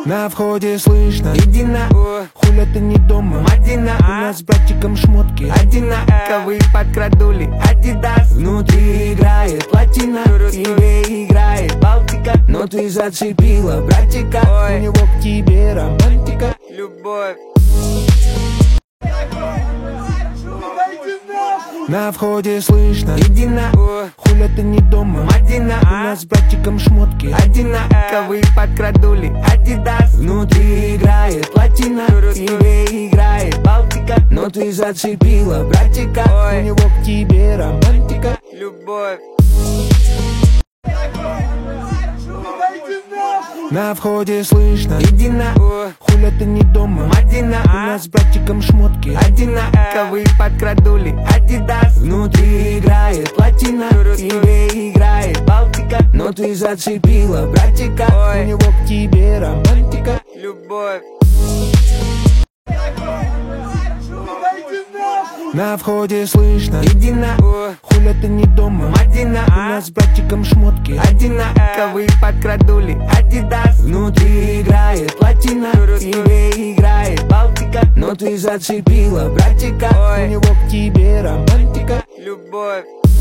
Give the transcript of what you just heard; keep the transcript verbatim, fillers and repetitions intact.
На входе слышно: иди на, хуля ты не дома, Мадина. У нас с братчиком шмотки одинаковые, подкрадули Адидас. Внутри играет латина, тебе играет Балтика. Но ты зацепила братика, у него к тебе романтика. Любовь. На входе слышно: иди на, хуля ты не дома, Мадина. У нас с братчиком шмотки одинаковые, подкрадули Адидас. Внутри играет латина, тебе играет Балтика. Но ты зацепила братика, у него к тебе романтика. Любовь. На входе слышно: иди на, хуля ты не дома, Мадина. У нас с братчиком шмотки одинаковые, подкрадули Адидас. Внутри играет латина, тебе играет Балтика. Но ты зацепила братика, у него к тебе романтика. Любовь. На входе слышно: иди на, хуля ты не дома, Мадина. У нас с братчиком шмотки одинаковые, подкрадули Адидас. Внутри играет латина, тебе играет Балтика. Но ты зацепила братика, у него к тебе романтика. Любовь.